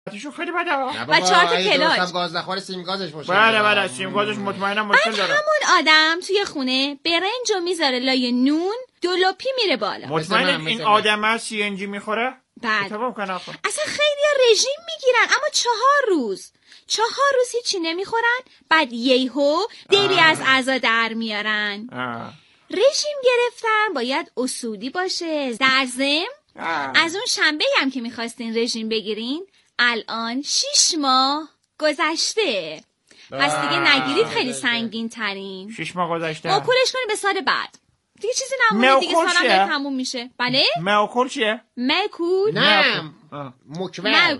اتیشون خیلی بده. و 4 تا کلاج. هم گاز نخوره سیم گازش مشکل بله سیم گازش مطمئنم مشکل داره. همون آدم توی خونه برنجو میذاره لای نون، دلوپی میره بالا. مطمئنم این آدم سی ان جی میخوره؟ بله. اصلا خیلی رژیم میگیرن اما 4 روز هیچی نمیخورن، بعد یهو دری از غذا در میارن. رژیم گرفتن باید اصولی باشه. در ضمن از اون شنبه هم که میخواستین رژیم بگیرین الان 6 ماه گذشته. پس دیگه نگیرید، خیلی سنگین ترین. 6 ماه گذشته. موکولش کنید به سال بعد. دیگه چیزی نمونه، دیگه سالم تموم میشه. بله؟ موکول چیه؟ موکول؟ نه مکول.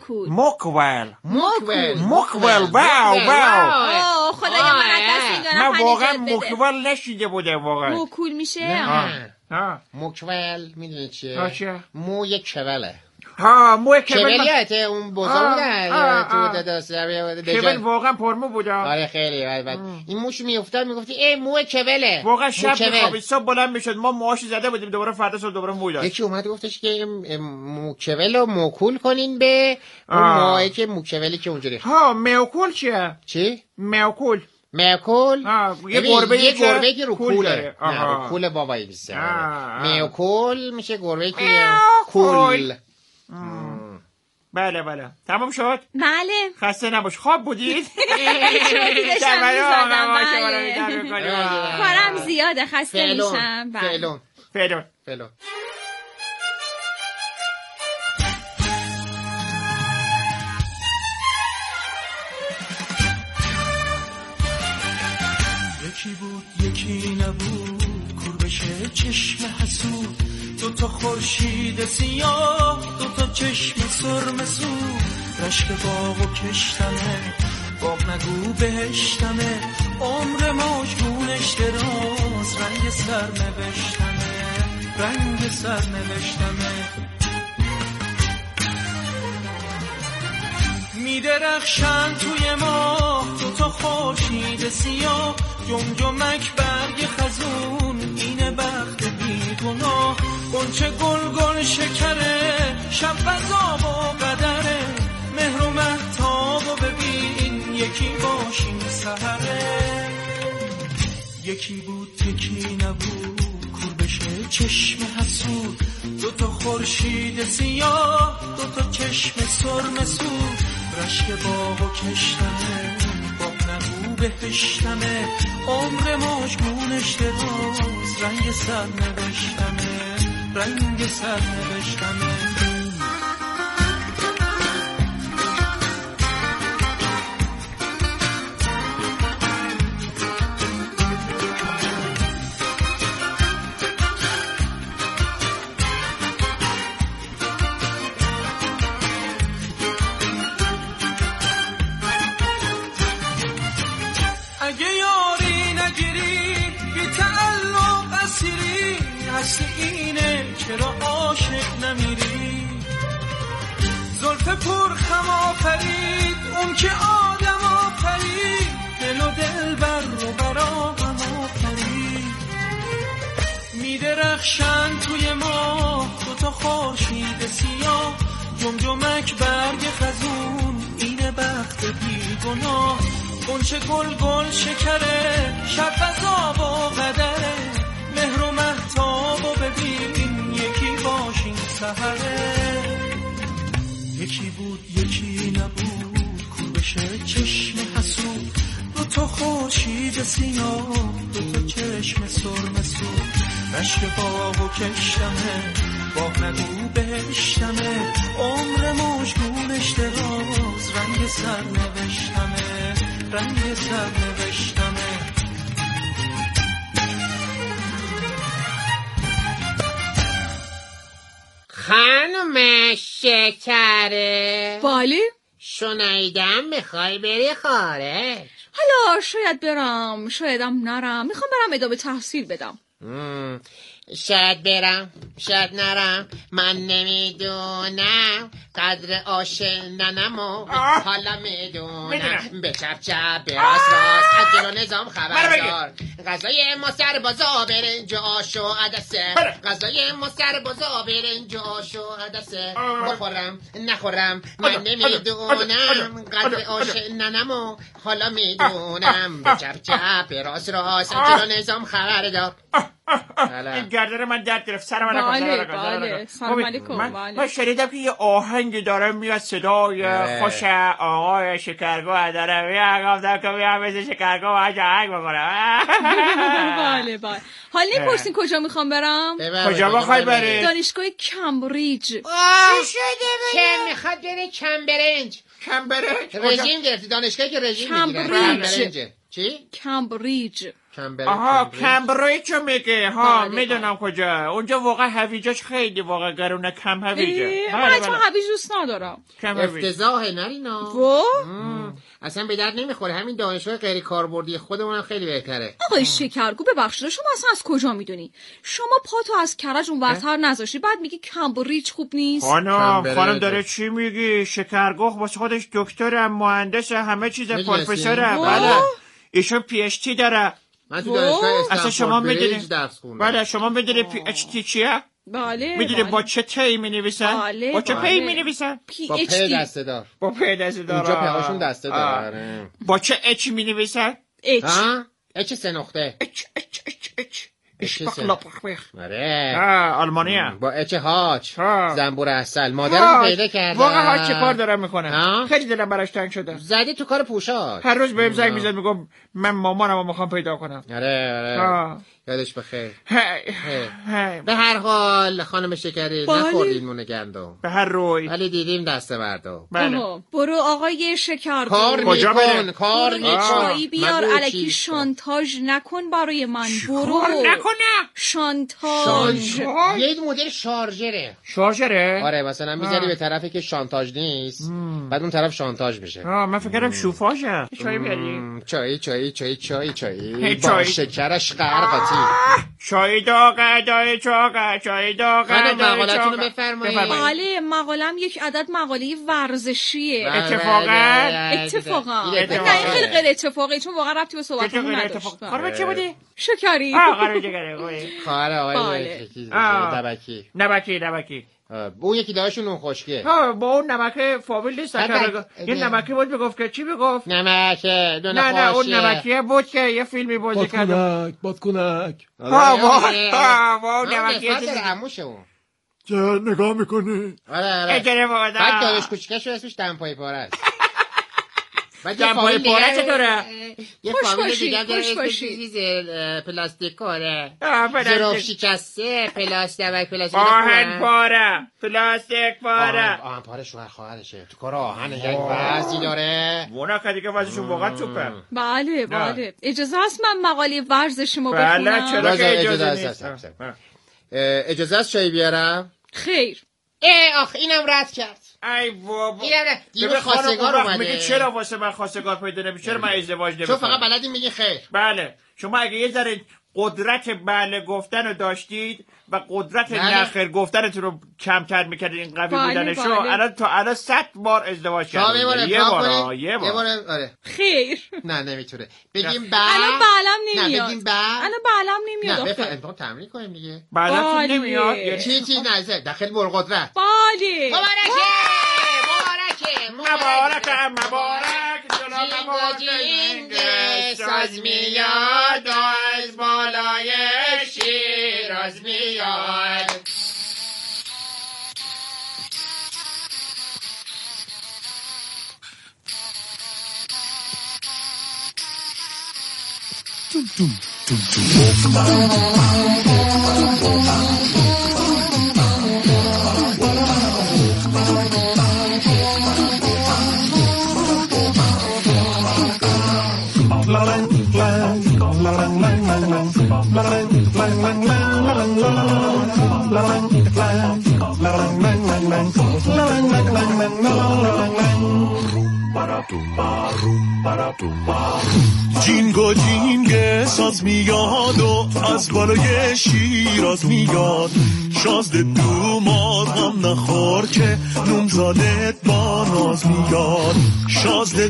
واو خدایا من از دست این دارم. من واقعا مکول نشیده بوده واقعا. موکول میشه؟ نه مکول میدونی چیه؟ موی کوله. موی کولیته اون بزرگه تو کول واقعا پرمو بوده. آره خیلی. این موش میافتاد میگفتی ای موی کوله. واقعا شب میخوابید صبح بلند میشد ما موهاش زده بودیم دوباره فردا صبح دوباره موی داشت. یکی اومد گفتش که موکول رو موکول کنین به اون موهایی که موکولی که اونجوری. موکول چیه؟ چی؟ موکول یه گربه که رو کوله. نه رو کول بابایی بیسته. موکول میشه گربه که کول. بله تمام شد؟ بله. خسته نباش. خواب بودید؟ کارم زیاده خسته میشم. فعلون. یکی بود یکی نبود، کور بشه چشم حسود، 2 خورشید سیاه، 2 چشم سرم سود، رشک باغ و کشتمه، باغ نگو بهشتمه، عمر مجبونش دراز، رنگ سر نوشتمه میدرخشن توی ماه، 2 خورشید سیاه، جمجمک برگ خزون، این بخت بیگناه، گنچه گل شکره، شب وزاب و قدره، مهر و مهتاب و ببین، یکی باشیم سحره. یکی بود یکی نبود، کور بشه چشم حسود، 2 خورشید سیاه، 2 چشم سرم سود، رشک باغ و کشتمه، باغ نبو بهشتمه، عمر مجمونش دراز، رنگ سر نوشتمه. اگه یاری نگیری بی تعلق اسیری، اصل اینه چرا عاشق نمیری. زلف پر خم آفرید اون که آدم آفرید، دل و دل بر رو برا هم آفرید. میدرخشن توی ما 2 خورشید سیاه، جمجمک برگ خزون، اینه بخت بیگناه، گنچه گل شکره، شب وزاب و قدره، مهر و مهتاب و ببین، یکی باشیم سحره. یکی بود یکی نبود، کور بشه چشم حسود، 2 خورشید سیاه، 2 چشم سرم سود، رشک باغ و کشتمه، باغ نگو بهشتمه، عمر مجگونش دراز، رنگ سر نوشتمه. خانم شکره. بله؟ شنیدم میخوای بری خارج. حالا شاید برم شایدم نرم، میخوام برم ادامه تحصیل بدم. شاید برم شاید نرم، من نمیدونم، قدر آش ننمو حالا میدونم به چپ چپ به راست راست از جلو نظام خبردار غذای ما سربازا برنج و آش و عدسه غذای ما سربازا برنج و آش و عدسه بخورم نخورم من نمیدونم قدر آش ننمو حالا میدونم به چپ چپ به راست راست از جلو نظام خبردار. این گردن من درد گرفت. سلام علیکم. بله سلام علیکم. من شنیدم که یه آهنگ داره میاد صدای خوش آقای شکرگاه داره میاد گفتم که میام مثل شکرگاه باید آهنگ بکنم. بله بله. حالا نپرسین کجا میخوام برم؟ کجا بخوای بری؟ دانشگاه کمبریج. چی شده؟ که میخواد بره کمبرنج. رژیم گرفتی دانشگاهی که رژیم میگیره. چی؟ کمبریج. آها کمبریج رو میگه. ها میدونم کجا. اونجا واقعا هویجاش خیلی واقعا گرونه. کم هویجه. من چون هویج دوست ندارم. افتضاحه نرینا. اصلا به درد نمیخوره. همین دانشگاه غیر کاربردی خودمونم خیلی بهتره. آقای شکرگو ببخشید شما اصلا از کجا میدونی؟ شما پاتو از کرج اونورتر نذاشتی بعد میگی کمبریج خوب نیست؟ خانم داره چی میگی؟ شکرگو واسه خودش دکتر مهندس همه چیز پروفسوره. بله ایشون پی اچ دی داره. من تو دانشگاه استنفورد درس خوندم. بله شما میدونی پی اچ دی چیه؟ بله میدونی با چه تی مینویسن؟ بله با چه پی مینویسن؟ با پی دسته دار. با پی دسته دار. اونجا پیهاشون دسته داره. با چه اچ مینویسن؟ اچ. اچ سه نقطه. اچ آره آلمانیه. با اچ هاچ زنبور عسل. مادرم پیدا کرده. واقعا هاچ چه کار داره میکنه؟ خیلی دلم براش تنگ شده. زدی تو کار پوشاک. هر روز بهم زنگ میزد میگم من مامانمو میخوام پیدا کنم. آره یادش بخیر. به هر حال خانم شکری نخوردین نون گندم. به هر روی ولی دیدیم دسته مردم. برو آقای شکرگو. کار چایی بیار الکی شانتاژ نکن برای من. برو نکنه. شانتاژ یه مدل شارژره. آره مثلا میذاری به طرفی که شانتاژ نیست بعد اون طرف شانتاژ میشه. من فکر کردم شوفاژه. چای بیاری؟ چای با شکرش غرقاتی. چای داغه چای داغه. خانم مقالتون رو بفرمایید. بله مقالم یک عدد مقاله ورزشیه. اتفاقا نه خیلی غیر اتفاقی چون واقعا ربطی به صحبتمون نداشت. خانم چی بودی؟ شکری. خواهر آقای نبکی. اون یکی داشون اون خشکه. با اون نمک فامیل نیست. یه نمکی بود بگفت که چی بگفت؟ نمک نه اون نمکیه بود که یه فیلمی بازی کرد. بادکنک. وا نمکیه چیزی عموشه اون. چه نگاه میکنی؟ آره بعد داداش کوچیکش رو اسمش دمپای پاره است. دمپای پاره چطوره؟ یه فامیل دیگه داره اسمش چیز پلاستیک کاره. ظرف شکسته پلاستیک آهن پاره پلاستیک پاره. آهن پاره شوهر خواهرشه. تو کار آهن یک وضعی داره. اونا که دیگه وضعشون واقعا توپه. بله اجازه هست من مقاله ورزشیمو بخونم؟ بله چرا که اجازه نیست. اجازه است چای بیارم؟ خیر. آخ اینم رد کرد. ای بابا دیگه خواستگار اومده. میگه چرا واسه من خواستگار پیدا نمیشه؟ چرا من ازدواج نمیکنم؟ چون فقط بلدی میگی خیر. بله شما اگه یه ذره قدرت بله گفتن رو داشتید و قدرت نخیر گفتنتون رو کمتر میکردید این قوی بودنشو الان 100 بار ازدواج کردید. یه بار آره خیر. نه نمیتونه بگیم الان بالم نمیاد. نه بگیم الان بالم نمیاد. نه بفهم تمرین کنیم دیگه. بالم نمیاد. چی نه داخل مرغدرت. بله مبارک جنگ ساز میاد از بالای شیراز میاد. جینگو جینگ ساز میاد و از بالای شیراز میاد، شازده دوماد غم نخور که نومزادت با ناز میاد. شازده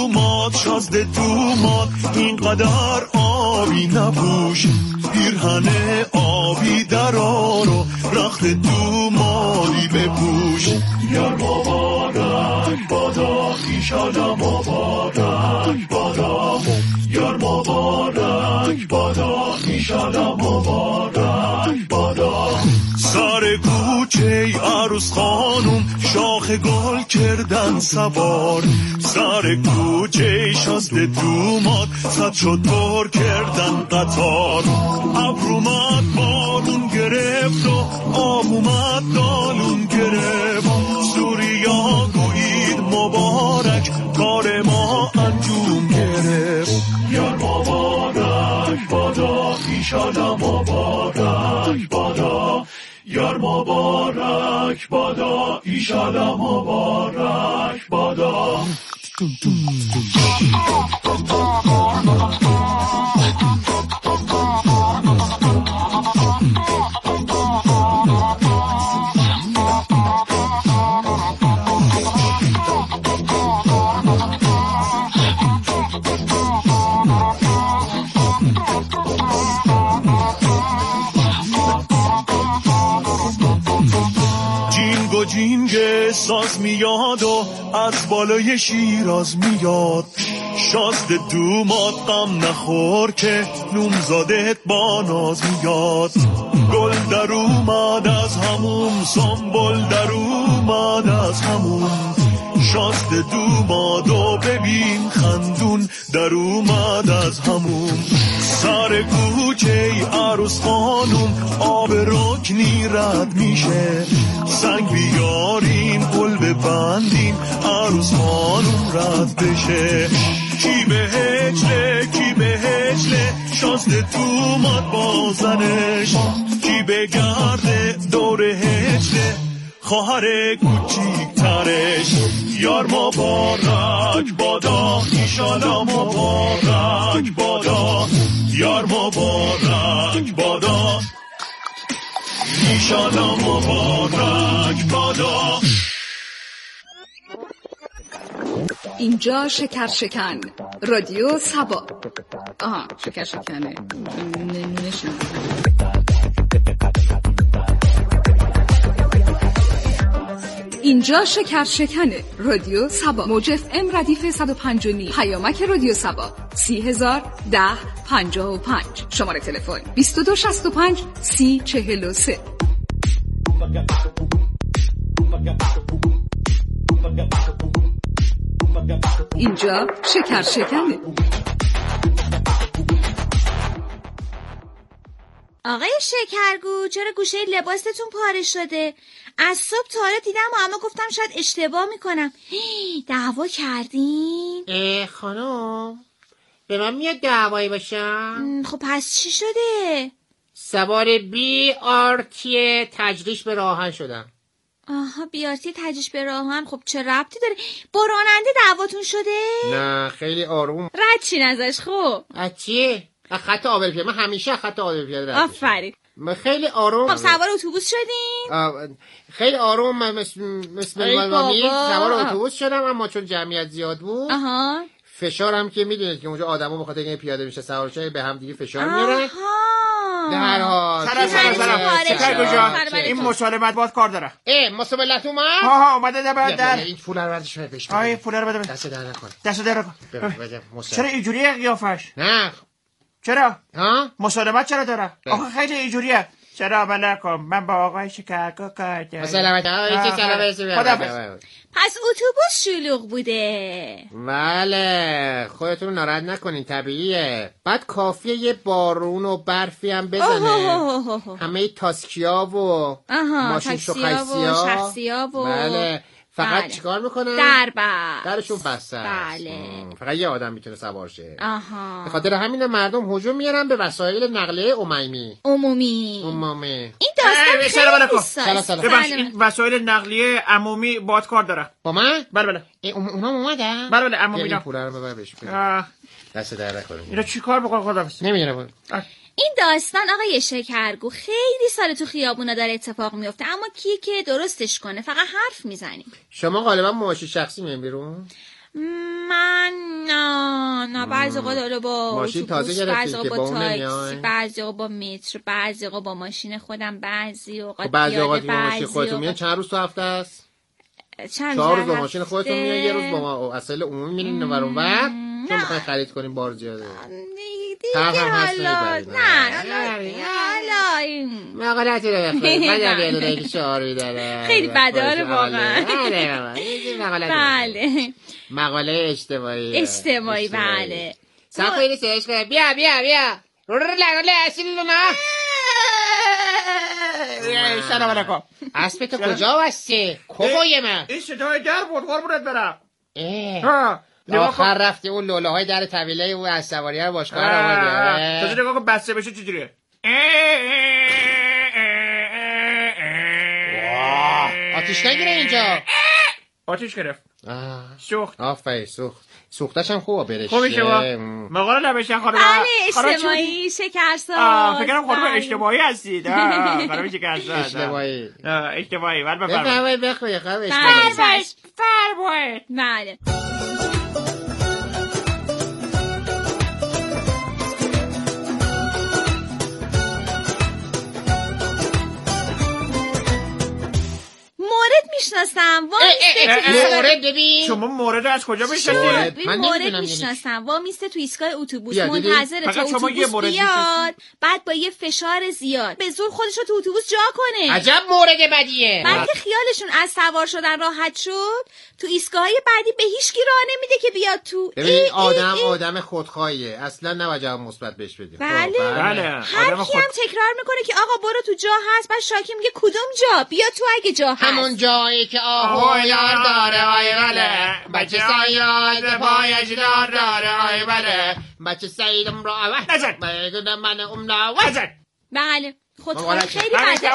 دوماد اینقدر آبی نپوش، پیرهن آبی درار و رخت دومادی بپوش. یار مبارک بادا ایشالا مبارک بادا، یار مبارک بادا ایشالا مبارک بادا. سر کوچه عروس خانوم شاخ گل کردن سوار، سر کوچه شازده دوماد صد شد پر کردن قطار. ابر اومد بارون گرفت و آب اومد دالون گرفت، سوریا گویید مبارک کار ما انجام گرفت. یار مبارک بادا ایشالا مبارک بادا، یار مبارک بادا ایشالا مبارک بادا. جینگ ساز میاد و از بالای شیراز میاد، شازده دوماد غم نخور که نومزادت با ناز میاد. گل در اومد از هموم، سنبل در اومد از هموم، شازده دومادو ببین خندون در اومد از هموم. سر کوچه عروس خانوم آب رکنی رد میشه، سنگ بیارین پل ببندین عروس خانوم رد بشه. کی به هجله شازده دوماد بازنش، کی به گرده دور هجله خواهر کوچیک ترش. یار مبارک بادا ایشالا مبارک بادا، یار مبارک بادا ایشالا مبارک بادا. اینجا شکر شکن رادیو سبا. شکر شکنه نمونشون. اینجا شکر شکنه رادیو سبا، موج FM ردیف 105.9، پیامک رادیو سبا 3010-1055، شماره تلفن 2265-3043. اینجا شکر شکنه. آقای شکرگو، چرا گوشه لباستون پاره شده؟ از صبح تا حالا دیدم و اما گفتم شاید اشتباه میکنم. دعوا کردین؟ خانم به من میاد دعوایی باشم؟ خب پس چی شده؟ سوار BRT تجریش به راهن شدم. BRT تجریش به راهن، خب چه ربطی داره؟ با راننده دعواتون شده؟ نه خیلی آروم. رد چین ازش. خب از چیه؟ خط آبل پیاده. من همیشه خط آبل پیاده رد. آفرین. من خیلی آروم. خب سوار اتوبوس شدین؟ خیلی آروم مثل سوار اتوبوس شدم، اما چون جمعیت زیاد بود فشارم که میدونید که اونجا آدما به خاطر اینکه پیاده میشه سوارشای به هم دیگه فشار میارن. در حال این مسالمت باید کار داره. مسالمت اومد؟ اومده در این پول رو بردش بهش پول رو بده. دست در نکن. چرا اینجوریه قیافش؟ نه چرا؟ مسالمت چرا داره؟ آخه خیلی اینجوریه. چرا نکن، من با آقای شکرگو کار دارم. مسالمت پس اتوبوس شلوغ بوده. بله، خودتون ناراحت نکنین، طبیعیه. بعد کافیه یه بارون و برفی هم بزنه، همه تاسکیا و ماشین شخصیا و بله فقط چیکار میکنن؟ درشون بسته است. بله. فقط یه آدم میتونه سوار شه. آها. به خاطر همین مردم هجوم میارن به وسایل نقلیه عمومی. این داستان خیلی این وسایل نقلیه عمومی باد کار داره. با من؟ بله. اونا اومدن؟ بله عمومی. این پوله رو ببر بهش بده. دست در نکنه. اینا چیکار بکنن خداحافظ؟ نمیدونم. این داستان آقای شکرگو خیلی سال تو خیابونا داره اتفاق میفته، اما کیه که درستش کنه؟ فقط حرف میزنیم. شما غالبا ماشین شخصی میان بیرون؟ من نه بعضی اوقات داره با ماشین تازه گرفتید که با اون تاکسی، بعضی اوقات با مترو، بعضی اوقات با ماشین خودم، بعضی اوقات بعضی اوقات با ماشین خودتون میان. چند روز تو هفته است؟ 4 روز با ماشین خودتون میان، یه روز با وسایل عمومی میرین اونور اونور چون میخواین خرید کنین بار زیاده. حالا مقالتی رو بخونید. من یه که شعاری داره خیلی بداره واقعا. بله مقاله اجتماعی بله. ساخوی سرش کنه. بیا اصیل لونه. سلام علیکم. اسب تو کجا وسته؟ کفای من این صدای در بود قربونت برم. آخر رفتی اون لوله های در طویله او از سواری رو باشگاه رو آورده. تازه نگاه کن بسته بشه چجوریه. آتیش نگیره اینجا. آتیش گرفت. سوخت. آفرین سوختش هم خوبه برش. خوبی شما مقاله نبشن خانم. بله اشتباهی شکرساز. فکرم خانم اشتباهی هستید. خانم شکرساز اشتباهی. بله بفرمایید. بخواه فرمایید. بله. میشناسم. مورد ببین. شما مورد از کجا میشناسید؟ من مورد میشناسم. میسته تو ایستگاه اتوبوس منتظر تا اتوبوس بیاد، بعد با یه فشار زیاد به زور خودش رو تو اتوبوس جا کنه. عجب مورد بدیه. بعد که خیالشون از سوار شدن راحت شد، تو ایستگاه‌های بعدی به هیچ کی راه نمیده که بیاد تو. ببین آدم خودخواهیه. اصلا نباید جواب مثبت بهش بدیم. بله. هر کی هم تکرار میکنه که آقا برو تو جا هست، بعد شاکی میگه کدوم جا؟ بیا تو اگه جا هست. همون جایی که آهو یار داره آی بله، بچه سایاد پایش دار داره آی بله، بچه سیدم را نزد بگم من املا نزد. بله خودخواهی خیلی بده.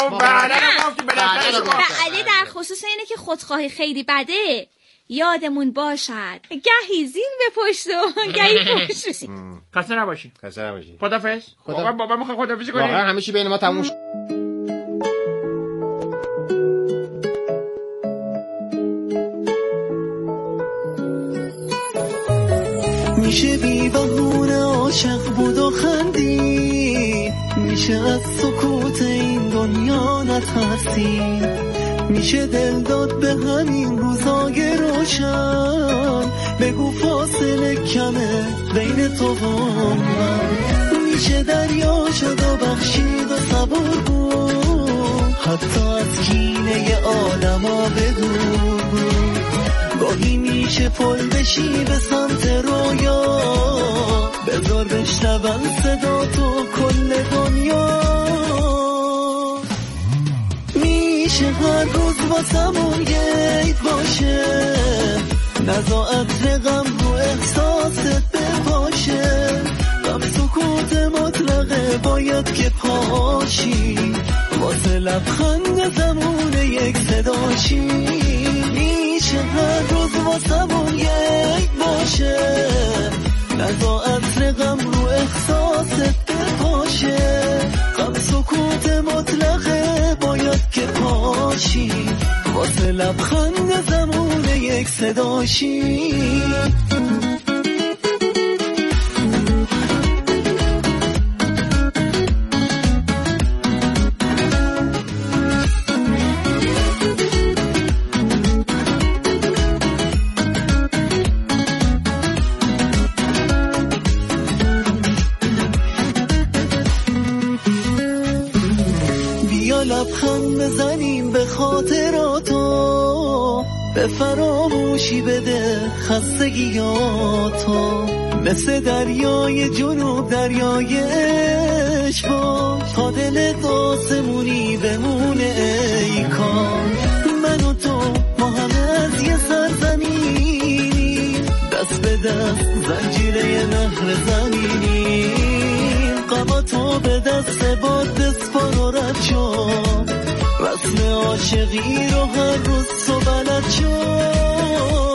بله در خصوص اینه که خودخواهی خیلی بده یادمون باشد گهی زین به پشت و گهی پشت رسید. خسته نباشی. خدافظ. بابا میخواد خدافظی کنی. واقعا همه چی بین ما تموم شد. میشه بی بهونه عاشق بود و خندی، میشه از سکوت این دنیا نترسی، میشه دل داد به همین روزای روشن، بگو فاصله کمه بین تو و من، میشه دریا شد و بخشید و صبور بود، حتی از کینه آدم ها بدور بود، گاهی میشه پل بشی به سمت رویا، بذار بشنون صدا تو کل دنیا، میشه هر روز واسمون یه عید باشه، نزا عطر غم رو احساست بپاشه، غم سکوت مطلقه باید که پاشی، واسه لبخند زمون یک صداشی، میشه هر روز واسمون یک باشه، نزا عطر غم رو احساست بپاشه، غم سکوت مطلقه باید که پاشی، واسه لبخند زمون یک صداشی. لبخند بزنیم به خاطراتو، به فراموشی بده خستگیاتو، مثل دریای جنوب دریای عشق تا دل آسمونی بمونه ای کار، من و تو ما همه از از یه سرزمینی، دست به دست زنجیره نهر زمینی، قبا تو به دست باد دست و رد شد، رسم عاشقی رو هر روز تو بلد شد.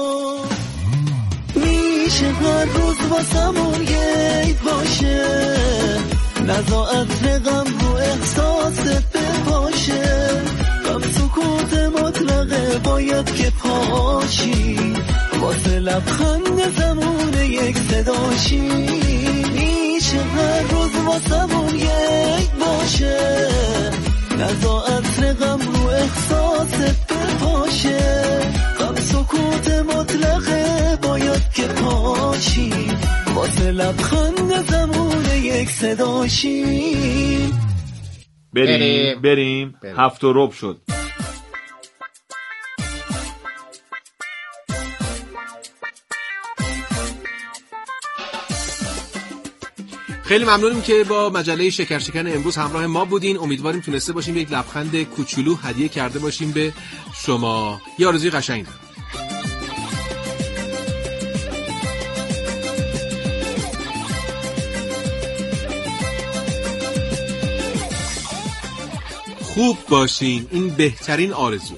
میشه هر روز واسمون یه عید باشه، نزا عطر غم رو احساست بپاشه، غم سکوت مطلقه باید که پاشی، واسه لبخند زمون یک صداشی. میشه هر روز واسمون یک باشه، نزا عطر غم رو احساست بپاشه، غم سکوت مطلقه باید که پاشی، واسه لبخند زمون یک صداشی. بریم 7:15 شد. خیلی ممنونیم که با مجله شکرشکن امروز همراه ما بودین. امیدواریم تونسته باشیم یک لبخند کوچولو هدیه کرده باشیم به شما. یه آرزوی قشنگ دارم. خوب باشین، این بهترین آرزو.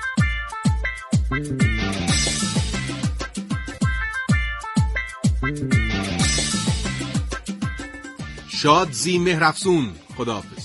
شاد زی مهرافزون. خداحافظ.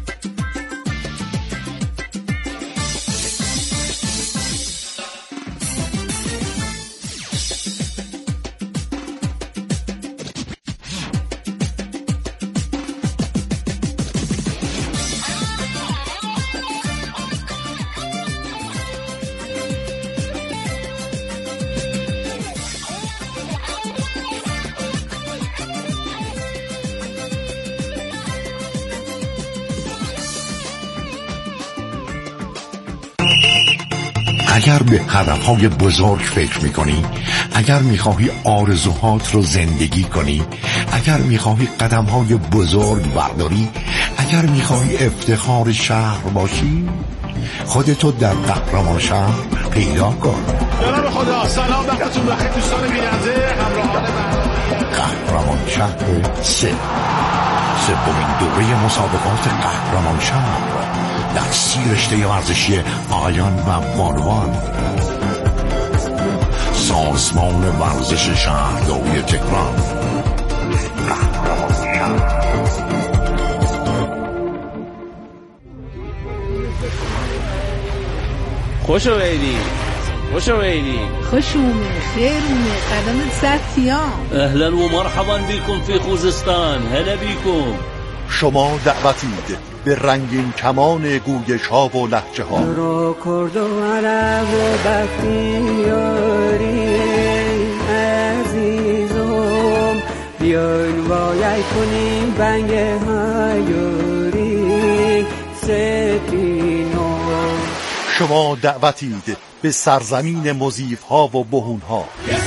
اگر به هدفهای بزرگ فکر میکنی، اگر میخواهی آرزوهات رو زندگی کنی، اگر میخواهی قدمهای بزرگ برداری، اگر میخواهی افتخار شهر باشی، خودتو در قهرمان شهر پیدا کن. جناب خدا، سلام وقتتون بخیر دوستان بیننده همراهان قهرمان شهر 3 سومین دوره مسابقات قهرمان شهر در 30 رشته ورزشی آیان و بانوان. سازمان ورزش شهرداری تهران. خوش اومدید. خوش اومد، خیر اومد، قدمت سرتیام. اهلا و مرحبا بكم في خوزستان. هلا بكم. شما دعوتید به رنگین کمان گویش ها و لهجه ها. را کرد و عرب و بختیاری عزیزم، بیاین وایای کنیم بنگ هایوری ستینو. شما دعوتید به سرزمین مضیف ها و بهون ها.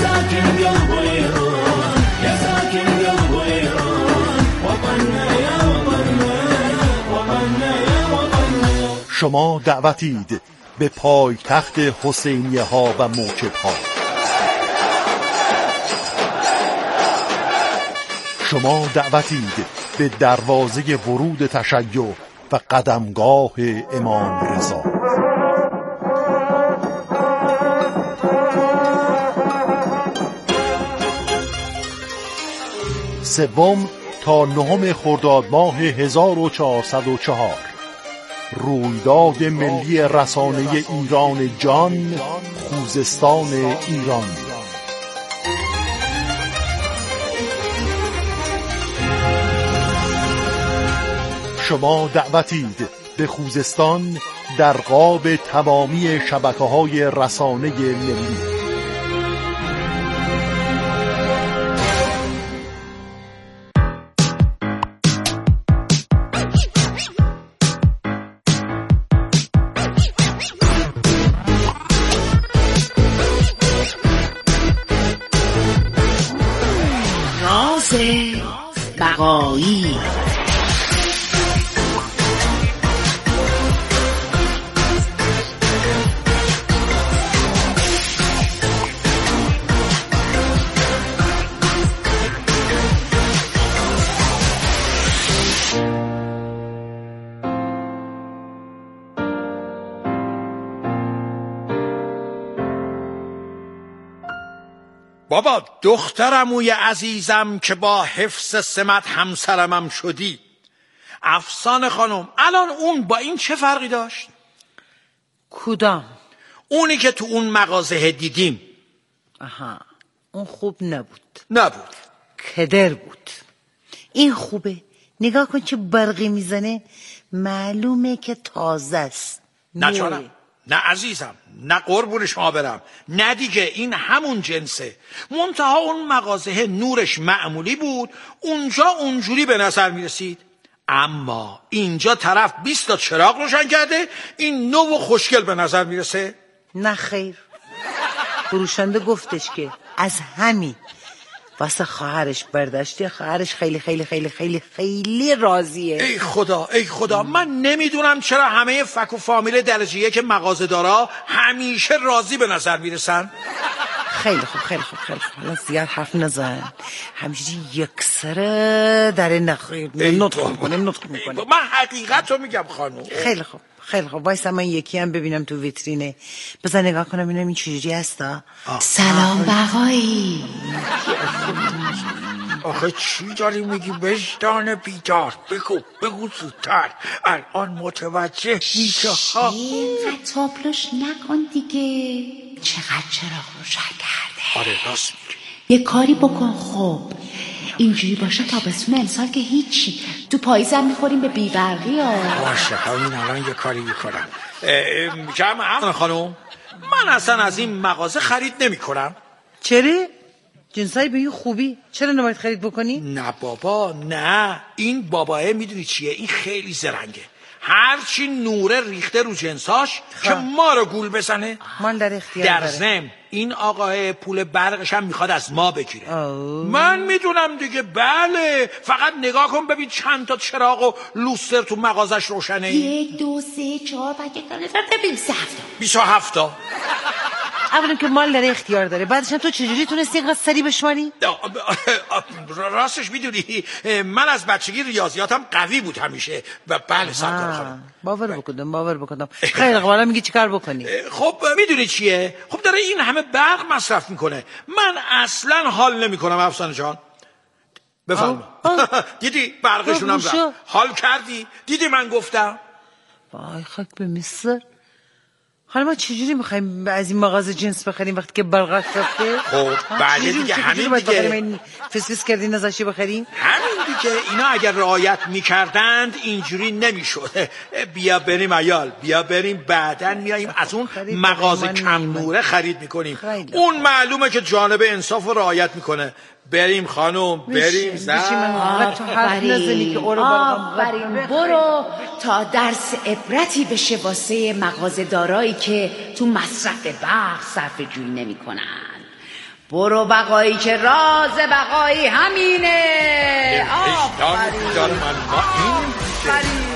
شما دعوتید به پایتخت حسینیه ها و موکب ها. شما دعوتید به دروازه ورود تشیع و قدمگاه امام رضا. سوم تا 9 خرداد ماه 1404 رویداد ملی رسانه ایران جان، خوزستان ایران. شما دعوتید به خوزستان در قاب تمامی شبکه‌های رسانه ملی. بقایی. بابا دخترموی عزیزم که با حفظ سمت همسرمم شدی. افسانه خانم الان اون با این چه فرقی داشت؟ کدام؟ اونی که تو اون مغازه دیدیم. آها، اون خوب نبود. کدر بود. این خوبه. نگاه کن چه برقی میزنه، معلومه که تازه است. نه جانم، نه عزیزم، نه قربون شما برم، نه دیگه، این همون جنسه. منتها اون مغازه نورش معمولی بود، اونجا اونجوری به نظر میرسید. اما اینجا طرف 20 تا چراغ روشن کرده، این نو و خوشگل به نظر میرسه. نه خیر، فروشنده گفتش که از همین واسه خواهرش برداشته. خواهرش خیلی خیلی خیلی خیلی خیلی راضیه. ای خدا من نمیدونم چرا همه فک و فامیل درجه یک مغازه دارا همیشه راضی به نظر میرسن. خیلی خوب الان زیاد حرف نزن، همیشه یکسره در نطق میکنه. من حقیقت رو میگم خانم. خیلی خوب وایسا من یکی هم ببینم تو ویترینه. بذار نگاه کنم ببینم این چجوری هستا. سلام بقایی. آخه چی داری میگی وجدان بیدار؟ بگو زودتر، الان متوجه میشه. تابلوش نکن دیگه، چقدر چراغ روشن کرده. آره راست میگی. یه کاری بکن. خب اینجوری باشه تابستون امسال که هیچی، تو پاییزم میخوریم به بیبرقی ها. باشه همین الان یه کاری میکنم. جمع خانم، من اصلا از این مغازه خرید نمی کنم. چرا؟ جنسایی به این خوبی چرا نباید خرید بکنی؟ نه بابا نه، این باباه میدونی چیه؟ این خیلی زرنگه، هرچی نوره ریخته رو جنساش که ما رو گول بزنه. مال در اختیار در ضمن این آقای پول برقش هم میخواد از ما بگیره. من میدونم دیگه. بله فقط نگاه کن ببین چند تا چراغ و لوستر تو مغازش روشنه. 1 2 3 4 5 6 27 تا. اولا که مال در اختیار داره، بعدش هم تو چجوری تونستی اینقدر سری بشماری؟ راستش میدونی من از بچگی ریاضیاتم قوی بود همیشه. و بله سرکار خانم. باور بکنم. خیلی خوب الان میگی چیکار بکنی؟ خب میدونی چیه؟ خب داره این همه برق مصرف میکنه، من اصلا حال نمیکنم. افسانه جان بفرما. دیدی برقشونم رفت. حال کردی؟ دیدی من گفتم؟ وای خاک به مصر. حالا ما چجوری میخوایم از این مغازه جنس بخریم وقتی که برقش رفته؟ خب بله دیگه، همین دیگه. فسفس کردین نذاشتی بخریم؟ همین دیگه. اینا اگر رعایت میکردند اینجوری نمیشد. بیا بریم عیال، بیا بریم بعدن میاییم از اون مغازه کم نوره خرید میکنیم. اون معلومه که جانب انصاف و رعایت میکنه. بریم خانم، بریم آفرین. برو تا درس عبرتی بشه واسه مغازه دارایی که تو مصرف برق صرفه جویی نمی کنن. برو بقایی که راز بقایی همینه. آفرین.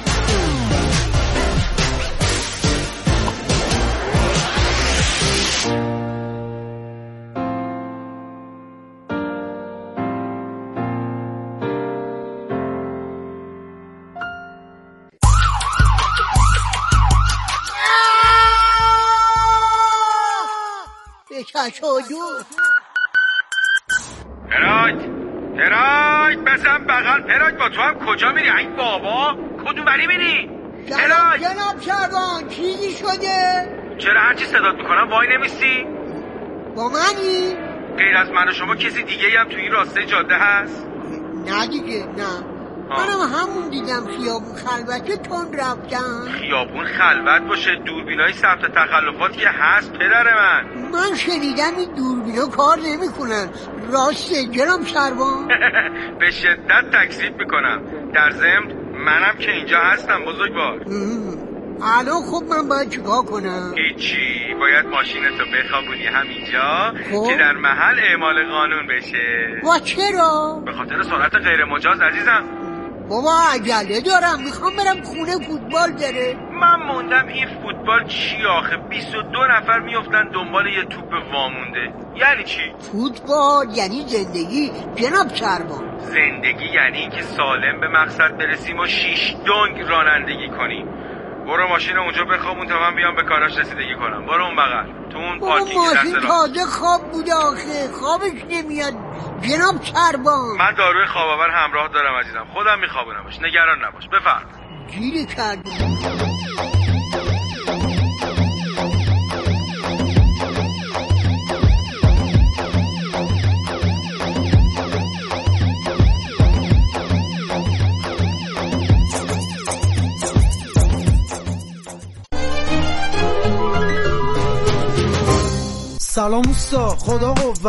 پراید بزن بغل. پراید با تو هم کجا میری؟ این بابا کدوم بری میری؟ پراید جناب شعبان چیزی شده؟ چرا هرچی صدات میکنم وای نمیستی؟ با منی؟ غیر از من و شما کسی دیگه هم تو این راسته جاده هست؟ نه دیگه نه. منم همون دیدم خیابون خلوته تون رفتم. خیابون خلوت باشه؟ دوربینای ثبت تخلفات که هست پدر من شنیدم این دوربینا کار نمیکنن. راسته جناب شربان؟ به شدت تکذیب میکنم. در ضمن منم که اینجا هستم بزرگوار. الان خب من باید چیکار کنم؟ هیچی، باید ماشینتو بخوابونی همینجا که در محل اعمال قانون بشه. و چرا؟ به خاطر سرعت غیر مجاز عزیزم. بابا عجله دارم، میخوام برم خونه فوتبال داره. من موندم این فوتبال چی آخه؟ 22 نفر میافتن دنبال یه توپ وامونده. یعنی چی؟ فوتبال یعنی زندگی جناب شربان. زندگی یعنی اینکه سالم به مقصد برسیم و 6 دنگ رانندگی کنیم. برو ماشین اونجا بخوابون تا من بیام به کاراش رسیدگی کنم. برو اون بغل. تو اون پارکینگ ماشین تازه خواب بوده آخه، خوابش نمیاد جناب سرباز. من داروی خواب‌آور همراه دارم عزیزم، خودم میخوابونمش، نگران نباش. بفرم. گیری کردی. سلام اوستا، خدا قوت.